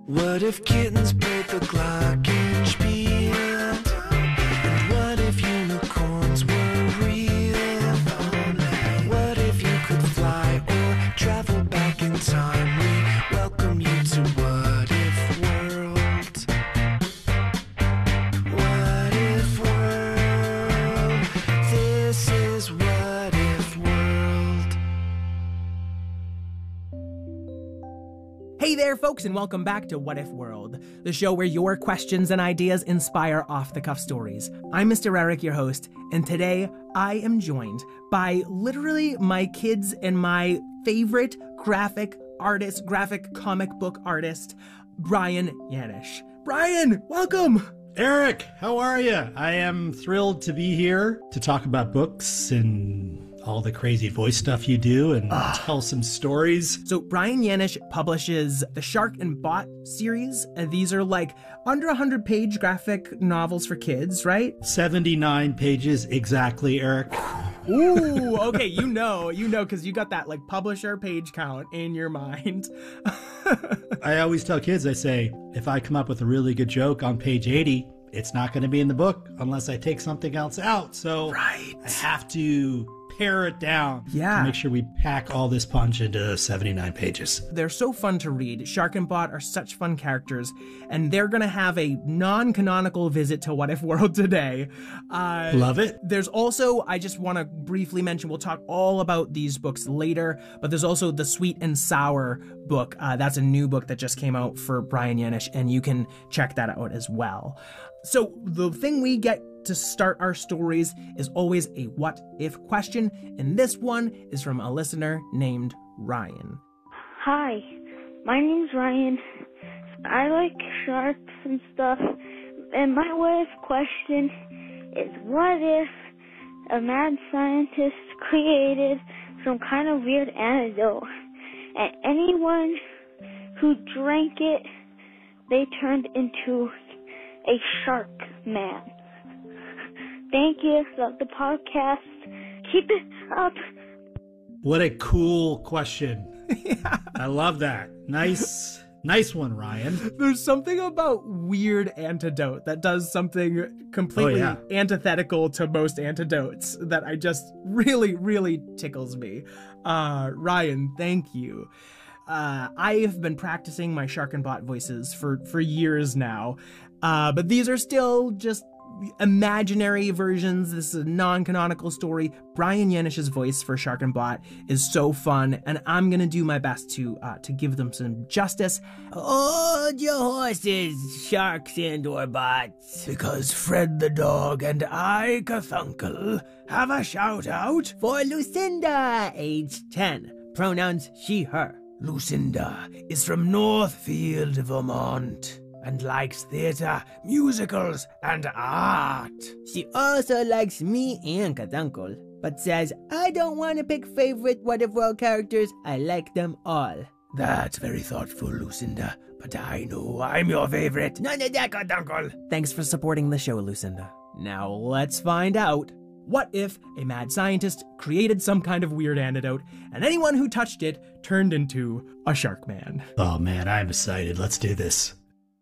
What if kittens played the glockenspiel? And what if unicorns were real? What if you could fly or travel back in time? We welcome you to What If World. What If World? This is What If World. Hey there, folks, and welcome back to What If World, the show where your questions and ideas inspire off-the-cuff stories. I'm Mr. Eric, your host, and today I am joined by literally my kids and my favorite graphic comic book artist, Brian Yanish. Brian, welcome! Eric, how are you? I am thrilled to be here to talk about books and all the crazy voice stuff you do and tell some stories. So Brian Yanish publishes the Shark and Bot series, and these are like under 100-page graphic novels for kids, right? 79 pages exactly, Eric. Ooh, okay, you know, because you got that like publisher page count in your mind. I always tell kids, I say, if I come up with a really good joke on page 80, it's not going to be in the book unless I take something else out. So Right. I have to pare it down to make sure we pack all this punch into 79 pages. They're so fun to read. Shark and Bot are such fun characters, and they're going to have a non-canonical visit to What If World today. Love it. There's also, I just want to briefly mention, we'll talk all about these books later, but there's also the Sweet and Sour book. That's a new book that just came out for Brian Yanish, and you can check that out as well. So the thing we get to start our stories is always a what if question, and this one is from a listener named Ryan. Hi, my name's Ryan. I like sharks and stuff, and my what if question is, what if a mad scientist created some kind of weird antidote, and anyone who drank it, they turned into a shark man? Thank you. Love the podcast. Keep it up. What a cool question. I love that. Nice one, Ryan. There's something about weird antidote that does something completely antithetical to most antidotes that I just really tickles me. Ryan, thank you. I've been practicing my Shark and Bot voices for years now, but these are still just imaginary versions. This is a non-canonical story. Brian Yanish's voice for Shark and Bot is so fun, and I'm gonna do my best to give them some justice. Hold your horses, sharks and or bots. Because Fred the dog and I, Carfunkel, have a shout out For Lucinda, age 10, pronouns she, her. Lucinda is from Northfield, Vermont, and likes theater, musicals, and art. She also likes me and Carfunkel, but says, I don't want to pick favorite What If World characters, I like them all. That's very thoughtful, Lucinda, but I know I'm your favorite. None of that, Carfunkel. Thanks for supporting the show, Lucinda. Now let's find out. What if a mad scientist created some kind of weird antidote, and anyone who touched it turned into a shark man? Oh man, I'm excited. Let's do this.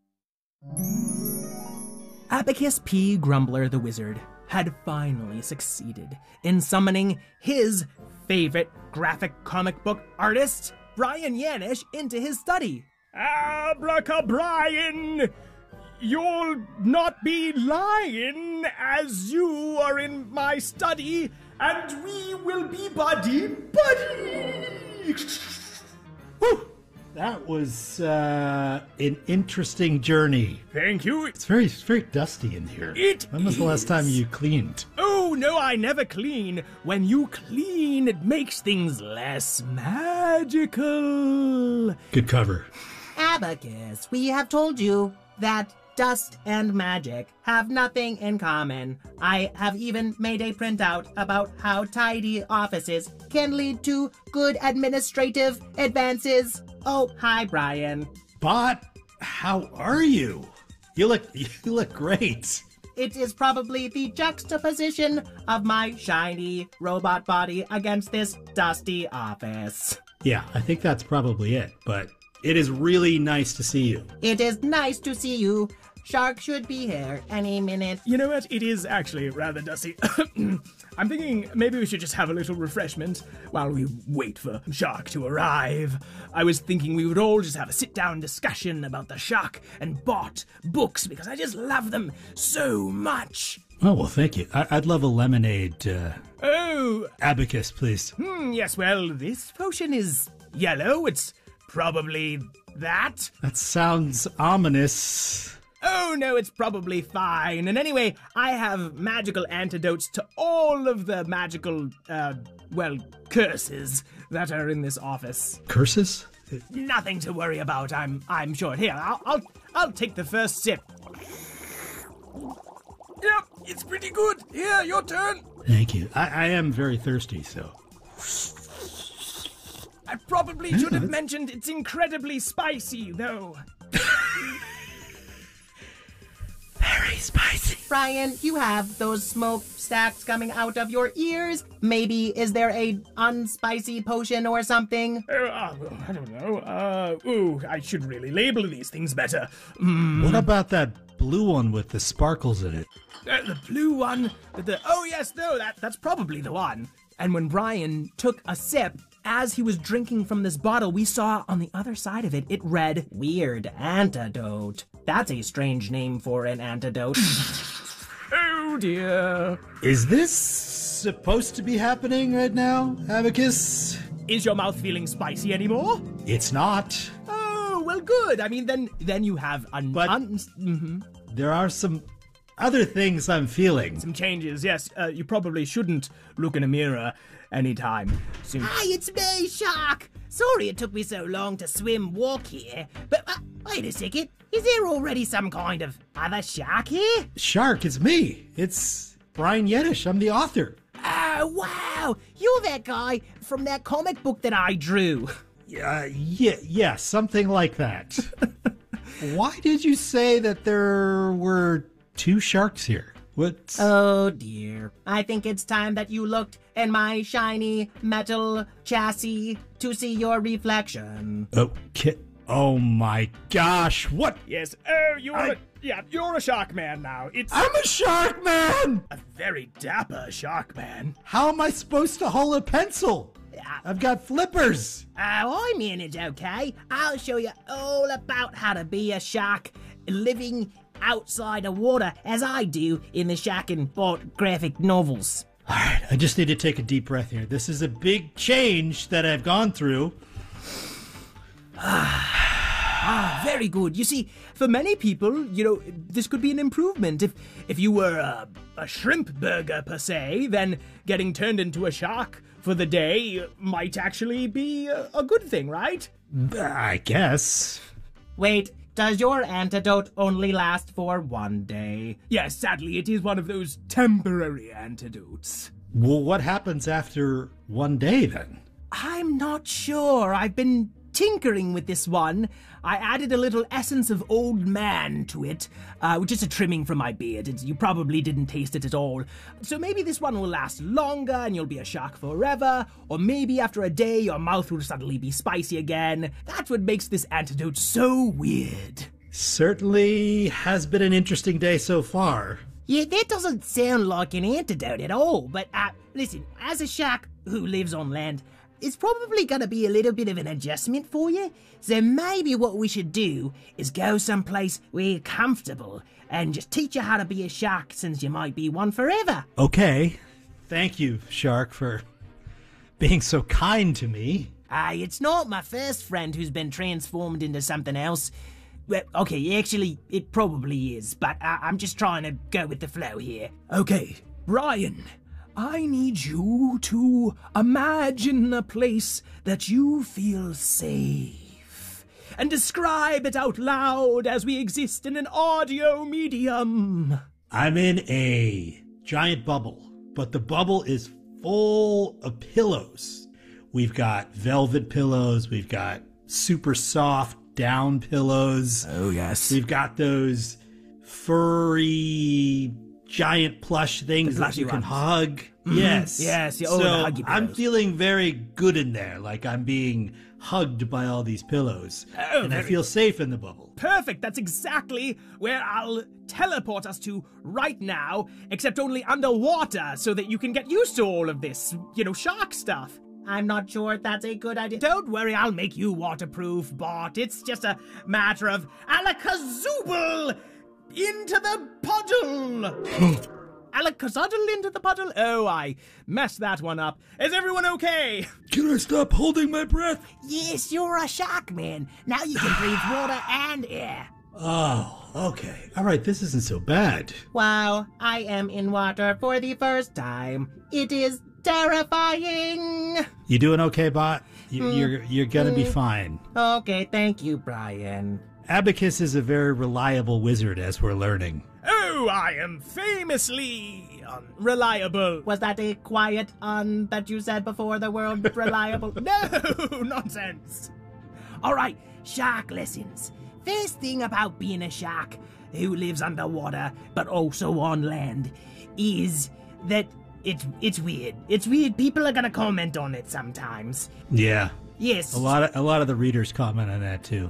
Abacus P. Grumbler the Wizard had finally succeeded in summoning his favorite graphic comic book artist, Brian Yanish, into his study. Abracabrian! You'll not be lying, as you are in my study, and we will be buddy. Whew. That was an interesting journey. Thank you. It's very dusty in here. When was the last time you cleaned? Oh, no, I never clean. When you clean, it makes things less magical. Good cover. Abacus, we have told you that dust and magic have nothing in common. I have even made a printout about how tidy offices can lead to good administrative advances. Oh, hi, Brian. Bot, how are you? You look great. It is probably the juxtaposition of my shiny robot body against this dusty office. Yeah, I think that's probably it, but It is really nice to see you. It is nice to see you. Shark should be here any minute. You know what? It is actually rather dusty. I'm thinking maybe we should just have a little refreshment while we wait for Shark to arrive. I was thinking we would all just have a sit-down discussion about the Shark and Bot books because I just love them so much. Oh, well, thank you. I'd love a lemonade. Oh, Abacus, please. yes, well, this potion is yellow. It's probably that. That sounds ominous. Oh, no, it's probably fine. And anyway, I have magical antidotes to all of the magical, curses that are in this office. Curses? Nothing to worry about, I'm sure. Here, I'll take the first sip. Yep, it's pretty good. Here, your turn. Thank you. I am very thirsty, so... I probably should have mentioned it's incredibly spicy, though. Very spicy. Ryan, you have those smoke stacks coming out of your ears. Maybe is there a unspicy potion or something? I don't know. I should really label these things better. What about that blue one with the sparkles in it? The blue one. Oh yes, no, that's probably the one. And when Brian took a sip, as he was drinking from this bottle, we saw on the other side of it, it read, Weird Antidote. That's a strange name for an antidote. Oh dear. Is this supposed to be happening right now, Abacus? Is your mouth feeling spicy anymore? It's not. Oh, well good. I mean, then you have There are some other things I'm feeling. some changes, yes. You probably shouldn't look in a mirror anytime soon. Hi, it's me, Shark. Sorry it took me so long to walk here. But wait a second. Is there already some kind of other shark here? Shark, it's me. It's Brian Yedish. I'm the author. Oh, wow. You're that guy from that comic book that I drew. Yeah, something like that. Why did you say that there were 2 sharks here? What? Oh, dear. I think it's time that you looked in my shiny metal chassis to see your reflection. Okay. Oh my gosh, what? Yes. Oh, you're a shark man now. I'm a shark man! a very dapper shark man. How am I supposed to hold a pencil? I've got flippers. Oh, I manage okay. I'll show you all about how to be a shark living outside of water, as I do in the Shark and Bot graphic novels. All right, I just need to take a deep breath here. This is a big change that I've gone through. Very good. You see, for many people, this could be an improvement. If you were a shrimp burger per se, then getting turned into a shark for the day might actually be a good thing, right? I guess. Wait, does your antidote only last for one day? Yes, sadly, it is one of those temporary antidotes. Well, what happens after one day then? I'm not sure. I've been tinkering with this one. I added a little essence of old man to it, which is a trimming from my beard. You probably didn't taste it at all. So maybe this one will last longer and you'll be a shark forever, or maybe after a day your mouth will suddenly be spicy again. That's what makes this antidote so weird. Certainly has been an interesting day so far. Yeah, that doesn't sound like an antidote at all, but listen, as a shark who lives on land, it's probably going to be a little bit of an adjustment for you. So maybe what we should do is go someplace where you're comfortable and just teach you how to be a shark, since you might be one forever. Okay. Thank you, Shark, for being so kind to me. It's not my first friend who's been transformed into something else. Well, okay, actually, it probably is, but I'm just trying to go with the flow here. Okay, Brian, I need you to imagine a place that you feel safe and describe it out loud as we exist in an audio medium. I'm in a giant bubble, but the bubble is full of pillows. We've got velvet pillows, we've got super soft down pillows. Oh, yes. We've got those furry giant plush things that you can hug. Yes. Yes. So the huggy I'm pillows. feeling very good in there, like I'm being hugged by all these pillows. And I feel safe in the bubble. Perfect. That's exactly where I'll teleport us to right now, except only underwater so that you can get used to all of this, shark stuff. I'm not sure that's a good idea. Don't worry, I'll make you waterproof, Bart. It's just a matter of alakazooble into the puddle. Alakazuddle into the puddle? Oh, I messed that one up. Is everyone okay? Can I stop holding my breath? Yes, you're a shark man. Now you can breathe water and air. Oh, okay. All right, this isn't so bad. Wow, I am in water for the first time. It is terrifying. You doing okay, Bot? You're gonna be fine. Okay, thank you, Brian. Abacus is a very reliable wizard, as we're learning. Oh, I am famously unreliable. Was that a quiet that you said before the word reliable? No, nonsense. All right, shark lessons. First thing about being a shark who lives underwater but also on land is that it's weird. It's weird. People are gonna comment on it sometimes. Yeah. Yes. A lot of the readers comment on that too.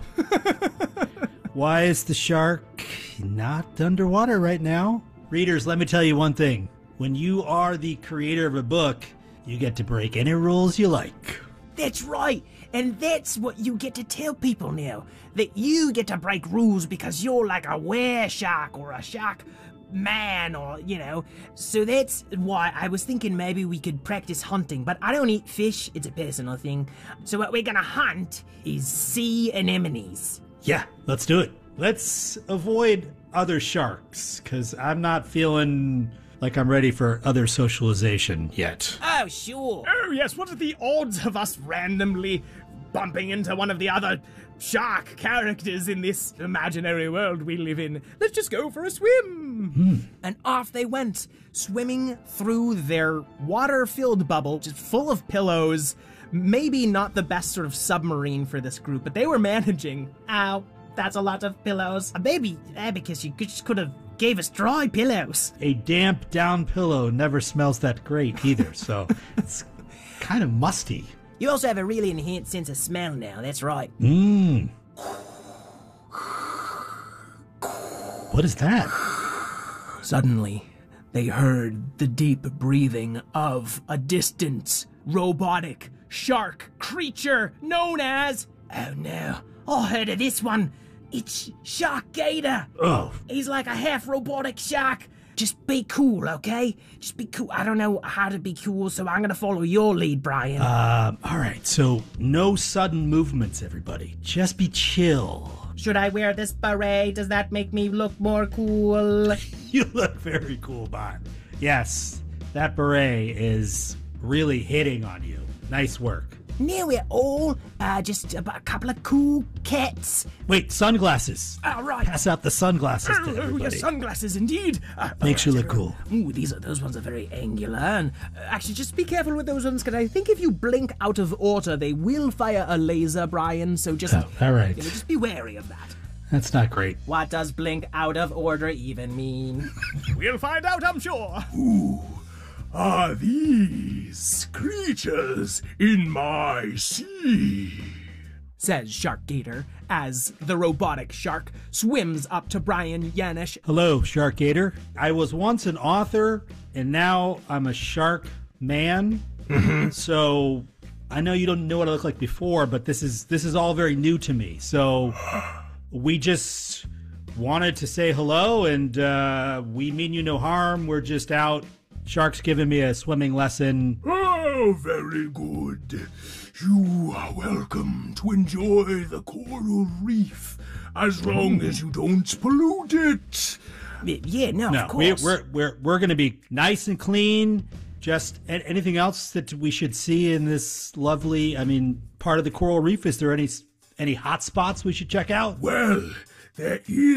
Why is the shark not underwater right now? Readers, let me tell you one thing. When you are the creator of a book, you get to break any rules you like. That's right. And that's what you get to tell people now. That you get to break rules because you're like a were-shark or a shark man or, So that's why I was thinking maybe we could practice hunting. But I don't eat fish. It's a personal thing. So what we're gonna hunt is sea anemones. Yeah, let's do it. Let's avoid other sharks, because I'm not feeling like I'm ready for other socialization yet. Oh, sure. Oh, yes, what are the odds of us randomly bumping into one of the other shark characters in this imaginary world we live in? Let's just go for a swim. And off they went, swimming through their water-filled bubble, just full of pillows. Maybe not the best sort of submarine for this group, but they were managing. Ow, that's a lot of pillows. Maybe, Abacus, you just could have gave us dry pillows. A damp down pillow never smells that great either, so it's kind of musty. You also have a really enhanced sense of smell now, that's right. What is that? Suddenly, they heard the deep breathing of a distant, robotic shark creature known as... Oh no, I heard of this one. It's Shark Gator. Oh. He's like a half robotic shark. Just be cool, okay? Just be cool. I don't know how to be cool, so I'm gonna follow your lead, Brian. All right, so no sudden movements, everybody. Just be chill. Should I wear this beret? Does that make me look more cool? You look very cool, Bot. Yes, that beret is really hitting on you. Nice work. Now we're all just a couple of cool cats. Wait, sunglasses. All right. Pass out the sunglasses to Oh, your everybody. sunglasses, indeed. Makes you look cool. Ooh, those ones are very angular. And actually, just be careful with those ones, because I think if you blink out of order, they will fire a laser, Brian. So just, All right. just be wary of that. That's not great. What does blink out of order even mean? We'll find out, I'm sure. Are these creatures in my sea? Says Shark Gator as the robotic shark swims up to Brian Yanish. Hello, Shark Gator. I was once an author, and now I'm a shark man. So I know you don't know what I look like before, but this is all very new to me. So we just wanted to say hello, and we mean you no harm. We're just out. Shark's giving me a swimming lesson. Oh, very good. You are welcome to enjoy the coral reef as long as you don't pollute it. Yeah, no, No, of course. we're going to be nice and clean. Just anything else that we should see in this lovely, part of the coral reef? Is there any hot spots we should check out? Well, there is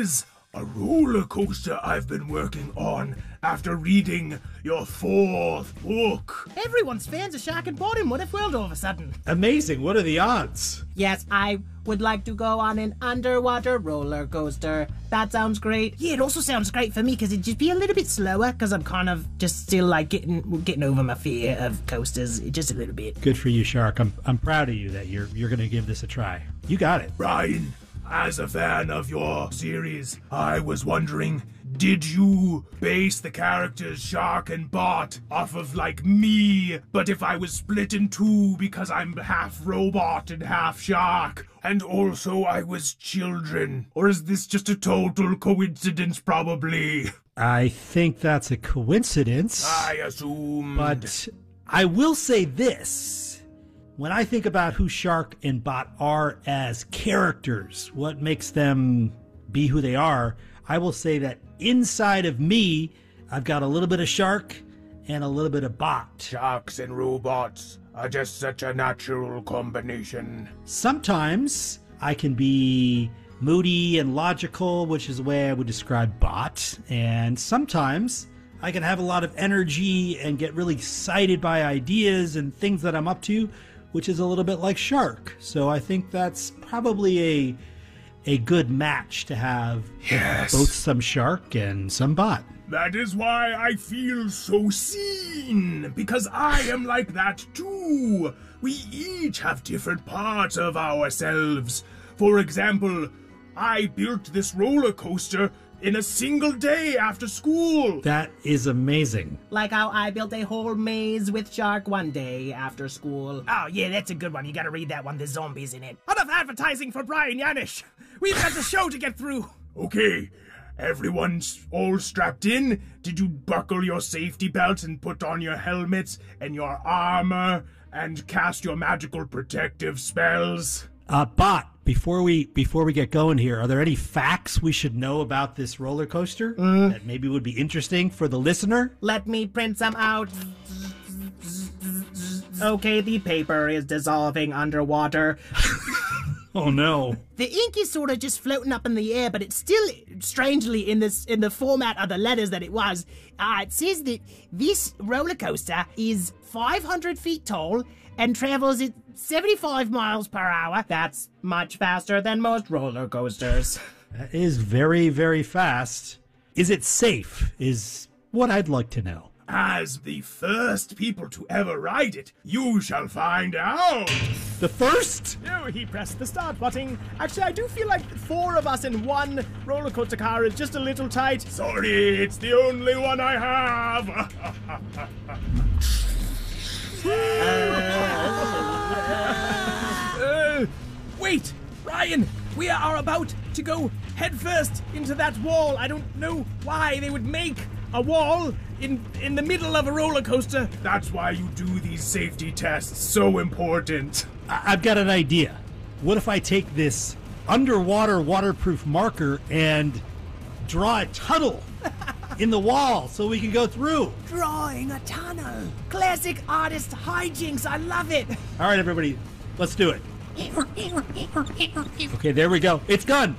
a roller coaster I've been working on after reading your 4th book. Everyone's fans of Shark and Bottom. What if world all of a sudden? Amazing. What are the odds? Yes, I would like to go on an underwater roller coaster. That sounds great. Yeah, it also sounds great for me because it'd just be a little bit slower because I'm kind of just still like getting over my fear of coasters just a little bit. Good for you, Shark. I'm proud of you that you're going to give this a try. You got it. Ryan, as a fan of your series, I was wondering, did you base the characters Shark and Bot off of like me, but if I was split in two because I'm half robot and half shark, and also I was children? Or is this just a total coincidence, probably? I think that's a coincidence. I assumed. But I will say this. When I think about who Shark and Bot are as characters, what makes them be who they are, I will say that inside of me, I've got a little bit of Shark and a little bit of Bot. Sharks and robots are just such a natural combination. Sometimes I can be moody and logical, which is the way I would describe Bot. And sometimes I can have a lot of energy and get really excited by ideas and things that I'm up to, which is a little bit like Shark. So I think that's probably a good match to have. Yes. Both some Shark and some Bot. That is why I feel so seen, because I am like that too. We each have different parts of ourselves. For example, I built this roller coaster in a single day after school. That is amazing. Like how I built a whole maze with Shark one day after school. Oh yeah, that's a good one. You gotta read that one. There's zombies in it. Enough advertising for Brian Yanish. We've got the show to get through. Okay, everyone's all strapped in? Did you buckle your safety belts and put on your helmets and your armor and cast your magical protective spells? Bot, before we get going here, are there any facts we should know about this roller coaster that maybe would be interesting for the listener? Let me print some out. Okay, the paper is dissolving underwater. Oh no. The ink is sort of just floating up in the air, but it's still strangely in the format of the letters that it was. It says that this roller coaster is 500 feet tall and travels at 75 miles per hour. That's much faster than most roller coasters. That is very, very fast. Is it safe? Is what I'd like to know. As the first people to ever ride it, you shall find out. The first? Oh, he pressed the start button. Actually, I do feel like 4 of us in one roller coaster car is just a little tight. Sorry, it's the only one I have. Wait, Ryan, we are about to go headfirst into that wall. I don't know why they would make a wall in the middle of a roller coaster. That's why you do these safety tests. So important. I've got an idea. What if I take this underwater waterproof marker and draw a tunnel in the wall so we can go through? Drawing a tunnel. Classic artist hijinks. I love it. All right, everybody, let's do it. Okay, there we go. It's done.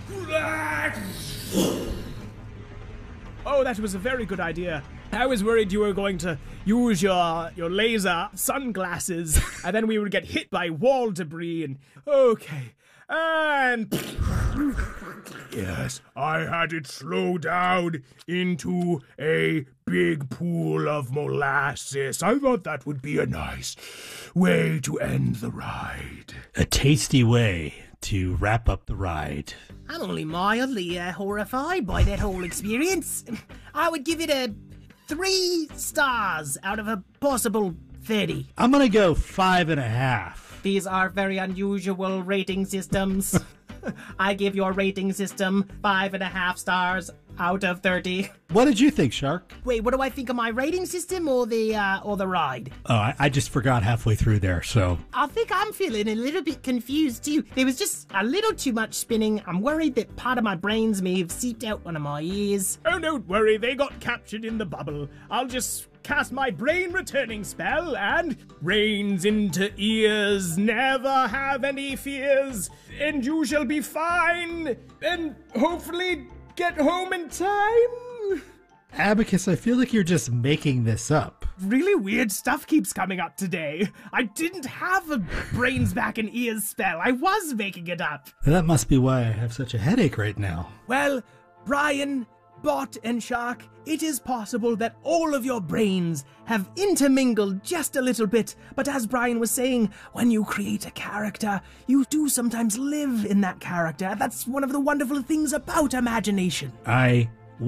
Oh, that was a very good idea. I was worried you were going to use your laser sunglasses and then we would get hit by wall debris and... Okay. And... Yes, I had it slow down into a big pool of molasses. I thought that would be a nice way to end the ride. A tasty way to wrap up the ride. I'm only mildly horrified by that whole experience. I would give it a 3 stars out of a possible 30. I'm gonna go 5.5. These are very unusual rating systems. I give your rating system 5.5 stars out of 30. What did you think, Shark? Wait, what do I think of my rating system or the ride? Oh, I just forgot halfway through there, so... I think I'm feeling a little bit confused too. There was just a little too much spinning. I'm worried that part of my brains may have seeped out one of my ears. Oh, don't worry, they got captured in the bubble. I'll just cast my brain returning spell and brains into ears, never have any fears, and you shall be fine, and hopefully get home in time. Abacus, I feel like you're just making this up. Really weird stuff keeps coming up today. I didn't have a brains back and ears spell. I was making it up. That must be why I have such a headache right now. Well, Brian, Bot, and Shark, it is possible that all of your brains have intermingled just a little bit, but as Brian was saying, when you create a character, you do sometimes live in that character. That's one of the wonderful things about imagination. I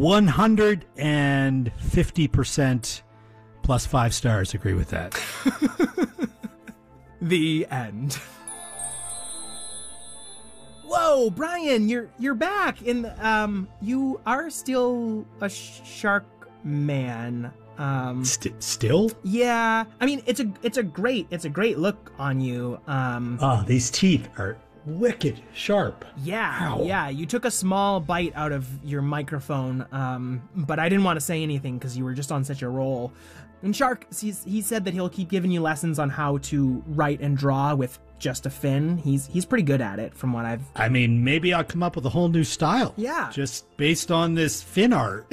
150% plus 5 stars agree with that. The end. Whoa, Brian, you're back. You are still a shark man. Still? Yeah. I mean, it's a great look on you. These teeth are wicked sharp. Yeah. Ow. Yeah. You took a small bite out of your microphone, but I didn't want to say anything because you were just on such a roll. And Shark, he said that he'll keep giving you lessons on how to write and draw with just a fin. He's pretty good at it from what I've... I mean, maybe I'll come up with a whole new style. Yeah. Just based on this fin art.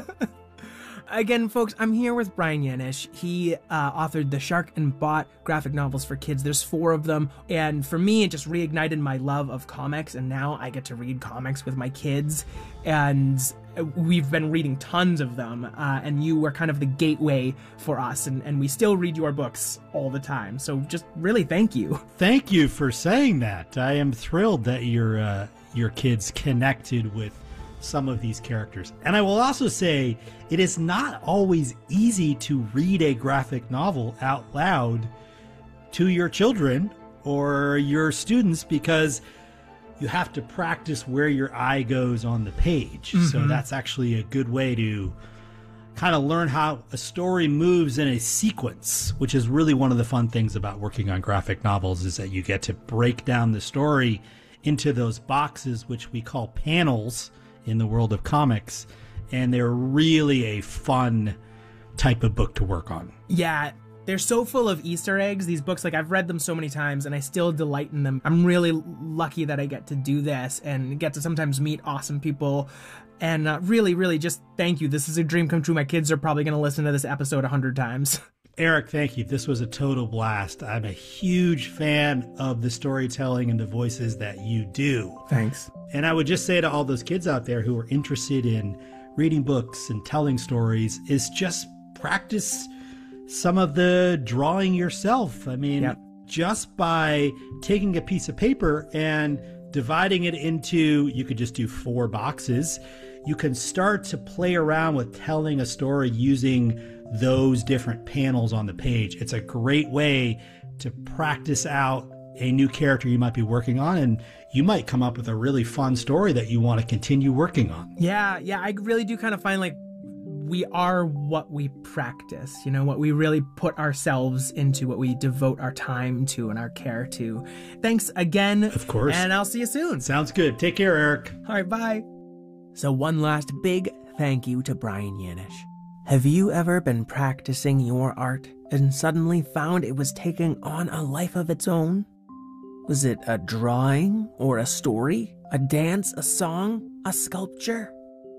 Again, folks, I'm here with Brian Yanish. He authored the Shark and Bot graphic novels for kids. There's 4 of them. And for me, it just reignited my love of comics. And now I get to read comics with my kids. And we've been reading tons of them. And you were kind of the gateway for us. And we still read your books all the time. So just really thank you. Thank you for saying that. I am thrilled that your kids connected with some of these characters. And I will also say it is not always easy to read a graphic novel out loud to your children or your students because you have to practice where your eye goes on the page. Mm-hmm. So that's actually a good way to kind of learn how a story moves in a sequence, which is really one of the fun things about working on graphic novels is that you get to break down the story into those boxes, which we call panels in the world of comics, and they're really a fun type of book to work on. Yeah, they're so full of Easter eggs, these books. Like, I've read them so many times and I still delight in them. I'm really lucky that I get to do this and get to sometimes meet awesome people. And really just thank you. This is a dream come true. My kids are probably going to listen to this episode 100 times. Eric, thank you. This was a total blast. I'm a huge fan of the storytelling and the voices that you do. Thanks. And I would just say to all those kids out there who are interested in reading books and telling stories is just practice some of the drawing yourself. I mean, just by taking a piece of paper and dividing it into, you could just do 4 boxes, you can start to play around with telling a story using those different panels on the page. It's a great way to practice out a new character you might be working on, and you might come up with a really fun story that you want to continue working on. Yeah, I really do kind of find like we are what we practice, you know, what we really put ourselves into, what we devote our time to and our care to. Thanks again. Of course. And I'll see you soon. Sounds good. Take care, Eric. All right, bye. So one last big thank you to Brian Yanish. Have you ever been practicing your art and suddenly found it was taking on a life of its own? Was it a drawing or a story, a dance, a song, a sculpture?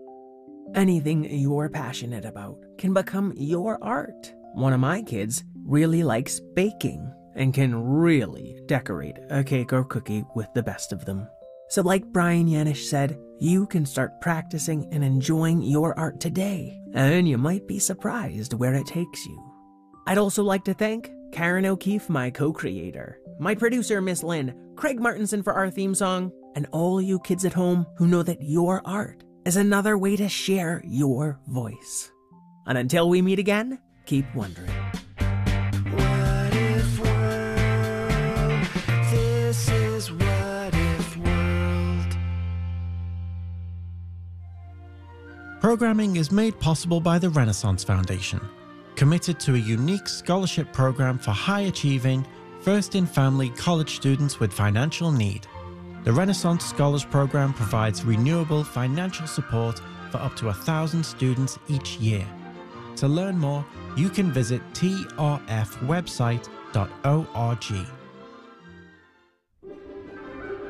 Anything you're passionate about can become your art. One of my kids really likes baking and can really decorate a cake or cookie with the best of them. So like Brian Yanish said, you can start practicing and enjoying your art today, and you might be surprised where it takes you. I'd also like to thank Karen O'Keefe, my co-creator, my producer, Miss Lynn, Craig Martinson for our theme song, and all you kids at home who know that your art is another way to share your voice. And until we meet again, keep wondering. What if world? This is What If World. Programming is made possible by the Renaissance Foundation, committed to a unique scholarship program for high-achieving, first-in-family college students with financial need. The Renaissance Scholars Program provides renewable financial support for up to 1,000 students each year. To learn more, you can visit trfwebsite.org.